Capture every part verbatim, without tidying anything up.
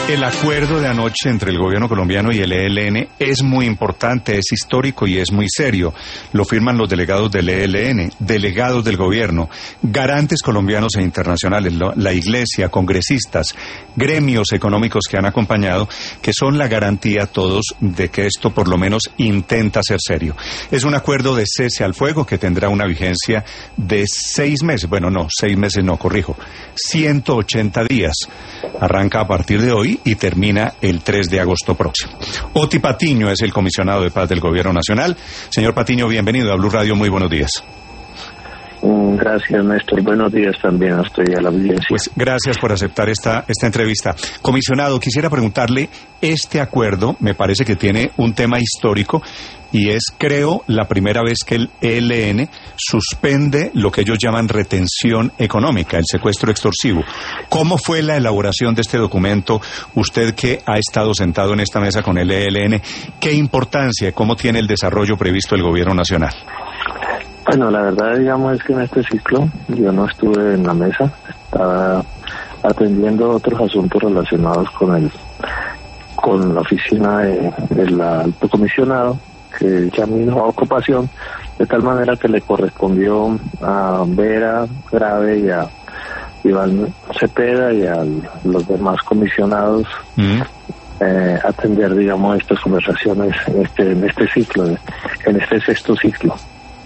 El acuerdo de anoche entre el gobierno colombiano y el E L N es muy importante, es histórico y es muy serio. Lo firman los delegados del E L N, delegados del gobierno, garantes colombianos e internacionales, la iglesia, congresistas, gremios económicos que han acompañado, que son la garantía todos de que esto por lo menos intenta ser serio. Es un acuerdo de cese al fuego que tendrá una vigencia de seis meses. Bueno, no, seis meses no, corrijo. ciento ochenta días. Arranca a partir de hoy y termina el tres de agosto próximo. Oti Patiño es el comisionado de paz del Gobierno Nacional. Señor Patiño, bienvenido a Blue Radio, muy buenos días. Gracias, Néstor. Buenos días también a usted y a la audiencia. Pues gracias por aceptar esta, esta entrevista. Comisionado, quisiera preguntarle, este acuerdo me parece que tiene un tema histórico y es, creo, la primera vez que el E L N suspende lo que ellos llaman retención económica, el secuestro extorsivo. ¿Cómo fue la elaboración de este documento? Usted que ha estado sentado en esta mesa con el E L N, ¿qué importancia, cómo tiene el desarrollo previsto el Gobierno Nacional? Bueno, la verdad, digamos, es que en este ciclo yo no estuve en la mesa, estaba atendiendo otros asuntos relacionados con el con la oficina de, del alto comisionado, que ya mi ocupación, de tal manera que le correspondió a Vera Grave y a Iván Cepeda y a los demás comisionados mm. eh, atender, digamos, estas conversaciones en este, en este ciclo, en este sexto ciclo.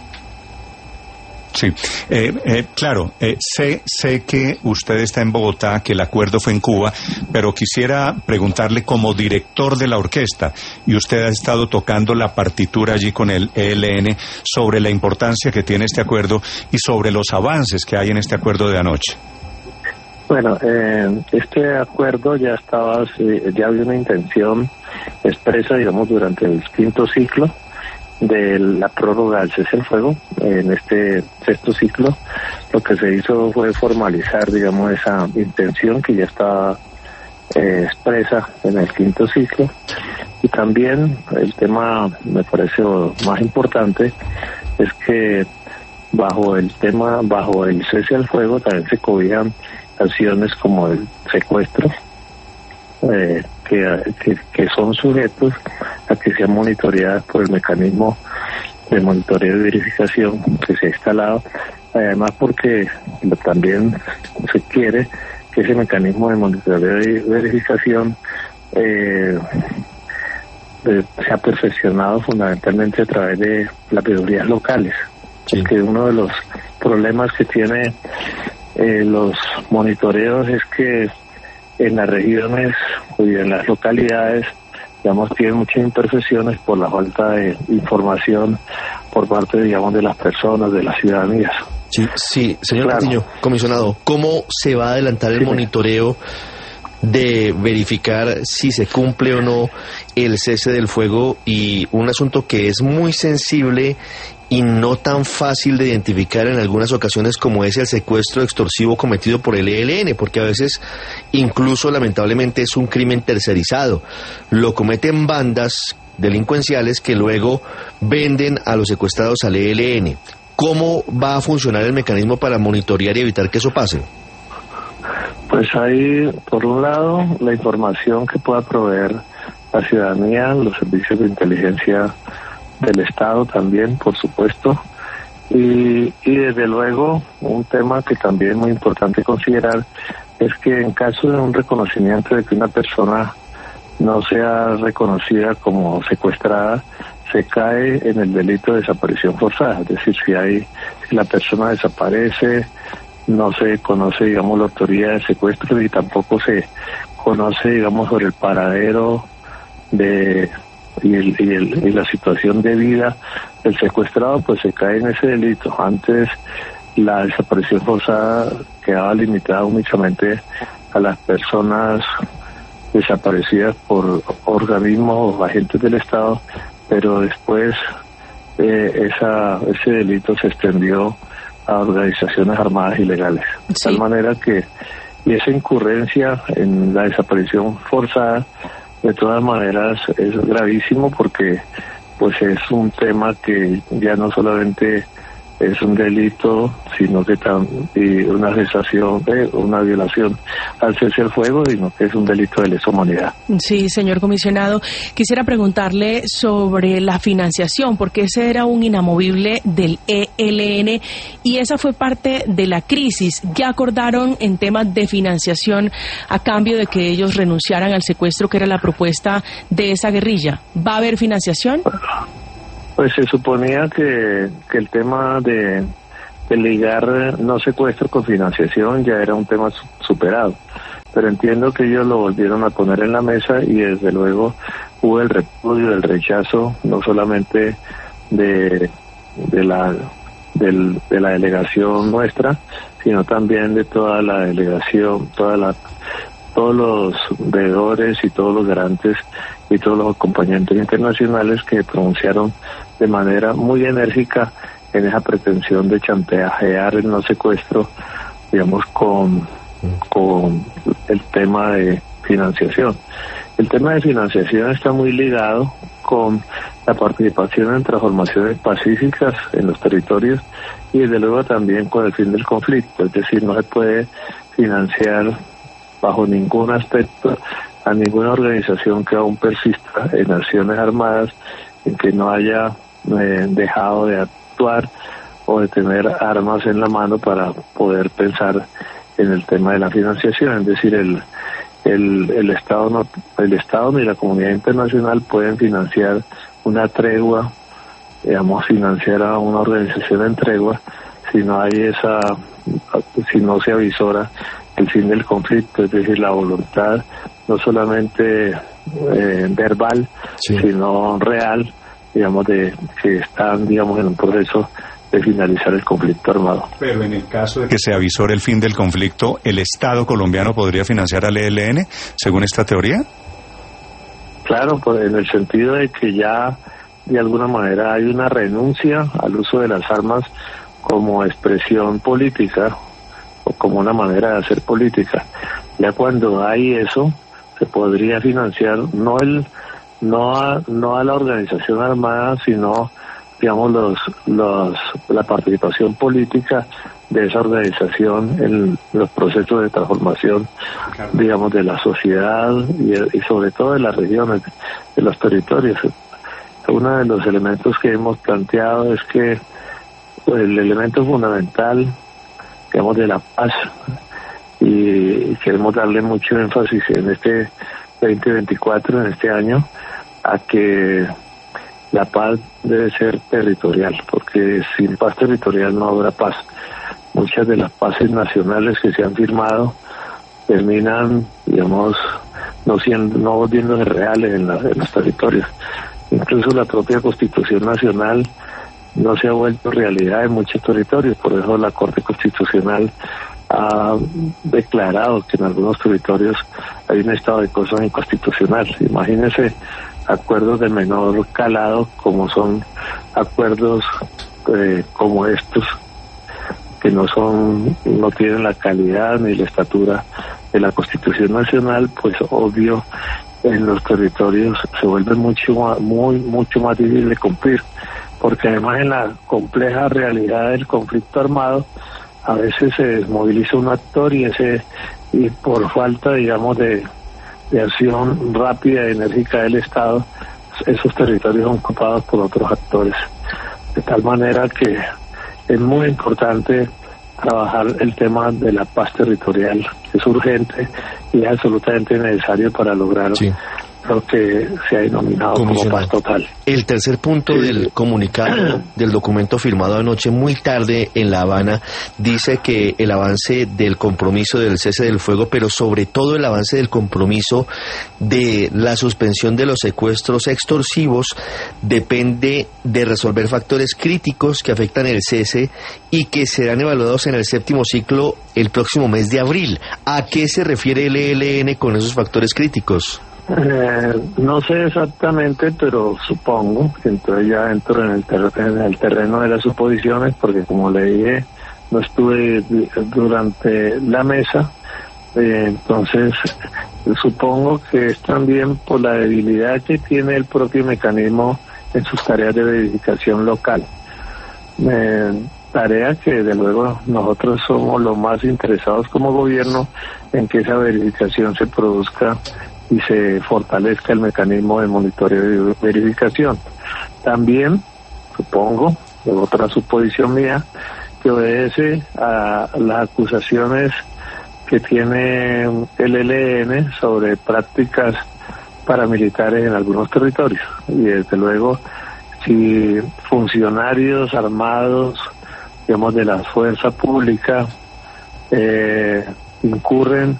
Sí, eh, eh, claro, eh, sé, sé que usted está en Bogotá, que el acuerdo fue en Cuba, pero quisiera preguntarle como director de la orquesta, y usted ha estado tocando la partitura allí con el E L N, sobre la importancia que tiene este acuerdo y sobre los avances que hay en este acuerdo de anoche. Bueno, eh, este acuerdo ya estaba, ya había una intención expresa, digamos, durante el quinto ciclo de la prórroga del cese al fuego. En este sexto ciclo lo que se hizo fue formalizar, digamos, esa intención que ya estaba eh, expresa en el quinto ciclo, y también el tema, me parece más importante, es que bajo el tema, bajo el cese al fuego también se cobijan acciones como el secuestro, Eh, que, que, que son sujetos a que sean monitoreadas por el mecanismo de monitoreo y verificación que se ha instalado, además porque también se quiere que ese mecanismo de monitoreo y verificación eh, eh, sea perfeccionado fundamentalmente a través de las veedurías locales, sí. Porque uno de los problemas que tiene eh, los monitoreos es que en las regiones y en las localidades, digamos, tienen muchas imperfecciones por la falta de información por parte, digamos, de las personas, de las ciudadanías. Sí, sí, señor claro. Patiño, comisionado, ¿cómo se va a adelantar el sí, monitoreo de verificar si se cumple o no el cese del fuego, y un asunto que es muy sensible y no tan fácil de identificar en algunas ocasiones, como es el secuestro extorsivo cometido por el E L N, porque a veces incluso lamentablemente es un crimen tercerizado, lo cometen bandas delincuenciales que luego venden a los secuestrados al E L N? ¿Cómo va a funcionar el mecanismo para monitorear y evitar que eso pase? Pues hay, por un lado, la información que pueda proveer la ciudadanía, los servicios de inteligencia del Estado también, por supuesto, y, y desde luego un tema que también es muy importante considerar es que en caso de un reconocimiento de que una persona no sea reconocida como secuestrada, se cae en el delito de desaparición forzada, es decir, si hay si la persona desaparece, no se conoce, digamos, la autoría del secuestro y tampoco se conoce, digamos, sobre el paradero de y, el, y, el, y la situación de vida del secuestrado, pues se cae en ese delito. Antes la desaparición forzada quedaba limitada únicamente a las personas desaparecidas por organismos o agentes del Estado, pero después eh, esa ese delito se extendió a organizaciones armadas ilegales. Sí. De tal manera que, y esa incurrencia en la desaparición forzada, de todas maneras es gravísimo, porque pues es un tema que ya no solamente es un delito, sino que también una cesación, eh, una violación al cese del fuego, sino que es un delito de lesa humanidad. Sí, señor comisionado, quisiera preguntarle sobre la financiación, porque ese era un inamovible del E L N y esa fue parte de la crisis. ¿Ya acordaron en temas de financiación a cambio de que ellos renunciaran al secuestro, que era la propuesta de esa guerrilla? ¿Va a haber financiación? Pues se suponía que, que el tema de, de ligar no secuestro con financiación ya era un tema su, superado, pero entiendo que ellos lo volvieron a poner en la mesa y desde luego hubo el repudio, el rechazo, no solamente de, de la del, de la delegación nuestra, sino también de toda la delegación, toda la todos los veedores y todos los garantes y todos los acompañantes internacionales que pronunciaron de manera muy enérgica en esa pretensión de chantajear el no secuestro, digamos, con, con el tema de financiación. El tema de financiación está muy ligado con la participación en transformaciones pacíficas en los territorios y desde luego también con el fin del conflicto, es decir, no se puede financiar bajo ningún aspecto a ninguna organización que aún persista en acciones armadas, en que no haya eh, dejado de actuar o de tener armas en la mano para poder pensar en el tema de la financiación. Es decir, el el, el Estado no, el Estado ni la comunidad internacional pueden financiar una tregua, digamos, financiar a una organización en tregua si no hay esa, si no se avisora el fin del conflicto, es decir, la voluntad no solamente eh, verbal, sí, sino real, digamos, de que están, digamos, en un proceso de finalizar el conflicto armado. Pero en el caso de que se avisore el fin del conflicto, ¿el Estado colombiano podría financiar al E L N, según esta teoría? Claro, pues en el sentido de que ya de alguna manera hay una renuncia al uso de las armas como expresión política o como una manera de hacer política. Ya cuando hay eso, se podría financiar no el no a, no a la organización armada, sino, digamos, los los la participación política de esa organización en los procesos de transformación, digamos, de la sociedad y, y sobre todo de las regiones, de los territorios. Uno de los elementos que hemos planteado es que pues, el elemento fundamental, digamos, de la paz, y queremos darle mucho énfasis en este veinte veinticuatro, en este año, a que la paz debe ser territorial, porque sin paz territorial no habrá paz. Muchas de las paces nacionales que se han firmado terminan, digamos, no siendo, no volviéndose reales en, la, en los territorios. Incluso la propia Constitución Nacional no se ha vuelto realidad en muchos territorios, por eso la Corte Constitucional ha declarado que en algunos territorios hay un estado de cosas inconstitucional. Imagínense acuerdos de menor calado como son acuerdos eh, como estos, que no son, no tienen la calidad ni la estatura de la Constitución Nacional, pues obvio en los territorios se vuelve mucho más, muy mucho más difícil de cumplir, porque además en la compleja realidad del conflicto armado a veces se desmoviliza un actor y ese y por falta, digamos, de, de acción rápida y enérgica del Estado, esos territorios son ocupados por otros actores, de tal manera que es muy importante trabajar el tema de la paz territorial, que es urgente y es absolutamente necesario para lograr sí. lo que se ha denominado como paz total. El tercer punto sí. del comunicado, del documento firmado anoche muy tarde en La Habana, dice que el avance del compromiso del cese del fuego, pero sobre todo el avance del compromiso de la suspensión de los secuestros extorsivos, depende de resolver factores críticos que afectan el cese y que serán evaluados en el séptimo ciclo el próximo mes de abril. ¿A qué se refiere el E L N con esos factores críticos? Eh, no sé exactamente, pero supongo que entonces ya entro en el, ter- en el terreno de las suposiciones, porque como le dije, no estuve durante la mesa, eh, entonces supongo que es también por la debilidad que tiene el propio mecanismo en sus tareas de verificación local. Eh, tarea que desde luego nosotros somos los más interesados como gobierno en que esa verificación se produzca y se fortalezca el mecanismo de monitoreo y verificación. También, supongo, de otra suposición mía, que obedece a las acusaciones que tiene el E L N sobre prácticas paramilitares en algunos territorios. Y desde luego, si funcionarios armados, digamos, de la fuerza pública, eh, incurren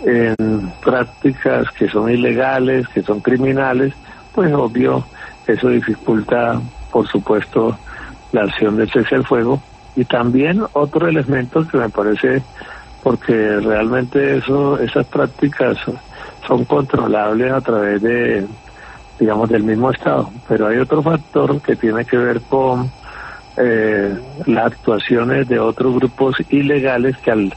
en prácticas que son ilegales, que son criminales, pues obvio, eso dificulta, por supuesto, la acción del cese al fuego. Y también otro elemento que me parece, porque realmente eso, esas prácticas son controlables a través de, digamos, del mismo Estado, pero hay otro factor que tiene que ver con eh, las actuaciones de otros grupos ilegales que al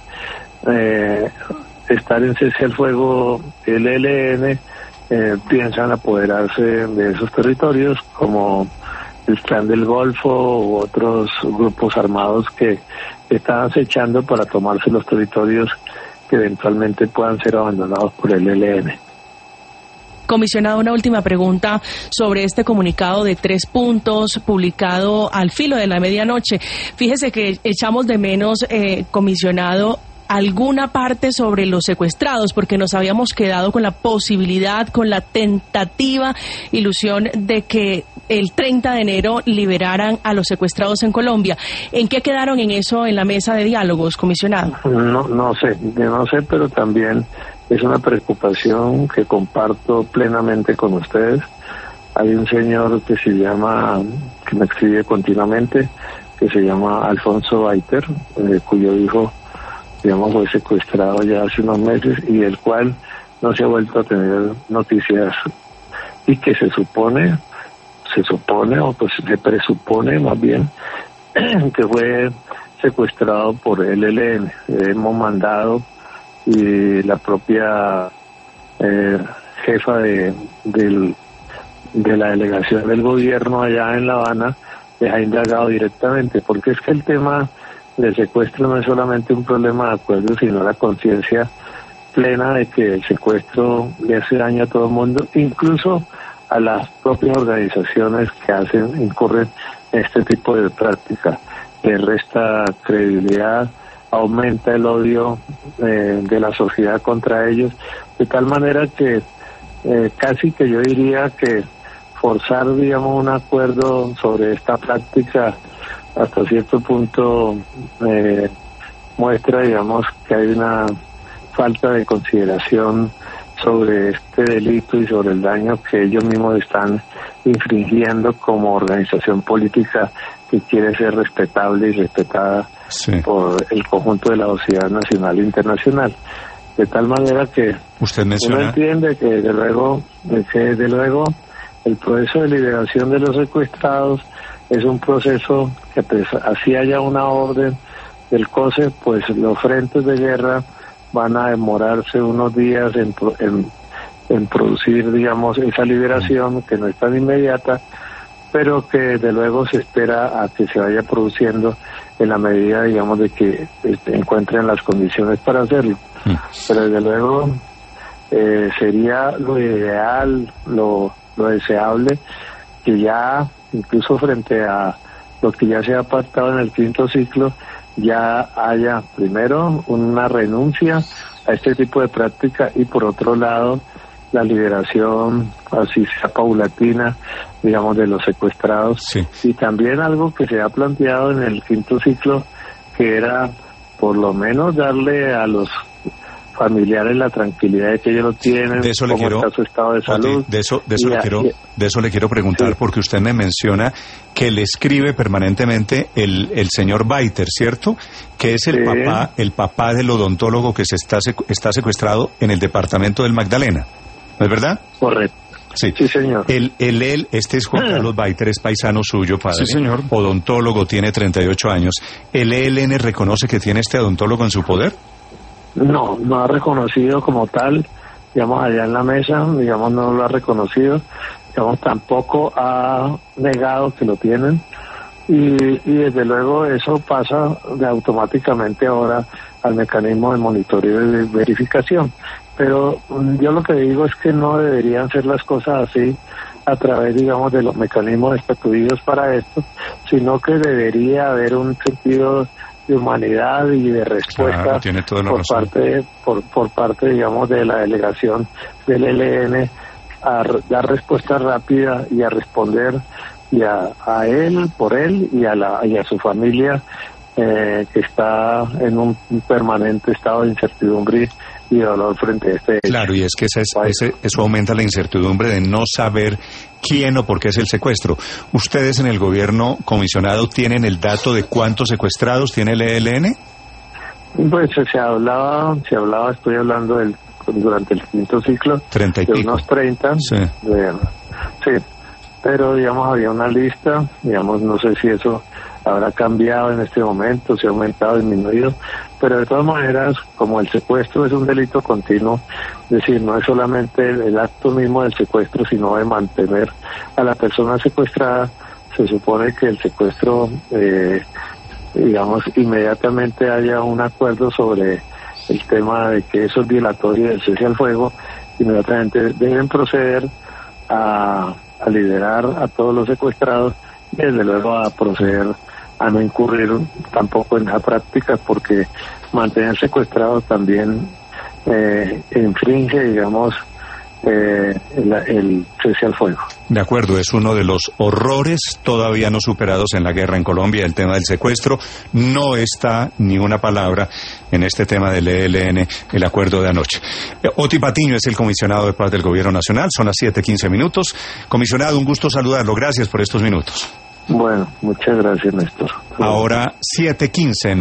eh, estar en cese al fuego el E L N eh, piensan apoderarse de esos territorios, como el Clan del Golfo u otros grupos armados que están acechando para tomarse los territorios que eventualmente puedan ser abandonados por el E L N. Comisionado, una última pregunta sobre este comunicado de tres puntos publicado al filo de la medianoche. Fíjese que echamos de menos, eh, comisionado, alguna parte sobre los secuestrados, porque nos habíamos quedado con la posibilidad, con la tentativa ilusión de que el treinta de enero liberaran a los secuestrados en Colombia. ¿En qué quedaron en eso en la mesa de diálogos, comisionado? No, no sé, yo no sé, pero también es una preocupación que comparto plenamente con ustedes. Hay un señor que se llama, que me escribe continuamente, que se llama Alfonso Baiter, eh, cuyo hijo, digamos, fue secuestrado ya hace unos meses y del cual no se ha vuelto a tener noticias, y que se supone, se supone, o pues se presupone más bien, que fue secuestrado por el E L N. Hemos mandado, y la propia eh, jefa de, del, de la delegación del gobierno allá en La Habana les ha indagado directamente, porque es que el tema del secuestro no es solamente un problema de acuerdo, sino la conciencia plena de que el secuestro le hace daño a todo el mundo, incluso a las propias organizaciones que hacen, incurren en este tipo de práctica. Le resta credibilidad, aumenta el odio eh, de la sociedad contra ellos, de tal manera que eh, casi que yo diría que forzar, digamos, un acuerdo sobre esta práctica hasta cierto punto eh, muestra, digamos, que hay una falta de consideración sobre este delito y sobre el daño que ellos mismos están infringiendo como organización política que quiere ser respetable y respetada, sí, por el conjunto de la sociedad nacional e internacional. De tal manera que usted menciona, uno entiende que desde luego, que desde luego el proceso de liberación de los secuestrados es un proceso que, pues, así haya una orden del C O S E, pues los frentes de guerra van a demorarse unos días en, en, en producir, digamos, esa liberación, que no es tan inmediata, pero que desde luego se espera a que se vaya produciendo en la medida, digamos, de que este, encuentren las condiciones para hacerlo. Mm. Pero desde luego eh, sería lo ideal, lo, lo deseable, que ya, incluso frente a lo que ya se ha pactado en el quinto ciclo, ya haya primero una renuncia a este tipo de práctica y por otro lado la liberación, así sea paulatina, digamos, de los secuestrados. Sí. Y también algo que se ha planteado en el quinto ciclo, que era por lo menos darle a los familiares la tranquilidad de que ellos lo tienen, de eso le cómo quiero, está su estado de salud. De eso, de eso, le, a, quiero, de eso le quiero preguntar, sí, porque usted me menciona que le escribe permanentemente el, el señor Baiter, ¿cierto? Que es el sí. papá el papá del odontólogo que se está, está secuestrado en el departamento del Magdalena, ¿no es verdad? Correcto. Sí, sí señor. El, el, él, este es Juan Carlos Baiter, es paisano suyo, padre. Sí, señor. Odontólogo, tiene treinta y ocho años. ¿El E L N reconoce que tiene este odontólogo en su poder? No, no ha reconocido como tal, digamos, allá en la mesa, digamos, no lo ha reconocido, digamos, tampoco ha negado que lo tienen, y, y desde luego eso pasa de automáticamente ahora al mecanismo de monitoreo y de verificación. Pero yo lo que digo es que no deberían ser las cosas así a través, digamos, de los mecanismos estatuidos para esto, sino que debería haber un sentido de humanidad y de respuesta claro, tiene toda la por razón. parte, por, por parte, digamos, de la delegación del E L N a r- dar respuesta rápida y a responder y a, a él, por él y a la y a su familia, eh, que está en un permanente estado de incertidumbre y dolor frente a este hecho. Claro, y es que ese, ese, eso aumenta la incertidumbre de no saber quién o por qué es el secuestro. ¿Ustedes en el gobierno, comisionado, tienen el dato de cuántos secuestrados tiene el E L N? Pues se hablaba, se hablaba, estoy hablando del durante el quinto ciclo, treinta y de pico. unos treinta. Sí. De, sí, pero digamos había una lista, digamos, no sé si eso habrá cambiado en este momento, si ha aumentado, disminuido, pero de todas maneras, como el secuestro es un delito continuo, es decir, no es solamente el, el acto mismo del secuestro, sino de mantener a la persona secuestrada, se supone que el secuestro, eh, digamos, inmediatamente haya un acuerdo sobre el tema de que eso es violatorio del cese al fuego, inmediatamente deben proceder a, a liberar a todos los secuestrados y desde luego a proceder a no incurrir tampoco en esa práctica, porque mantener secuestrados también eh, infringe, digamos, eh, el, el cese al fuego. De acuerdo, es uno de los horrores todavía no superados en la guerra en Colombia, el tema del secuestro. No está ni una palabra en este tema del E L N, el acuerdo de anoche. Oti Patiño es el comisionado de paz del Gobierno Nacional, son las siete quince minutos. Comisionado, un gusto saludarlo, gracias por estos minutos. Bueno, muchas gracias, Néstor. Ahora siete quince en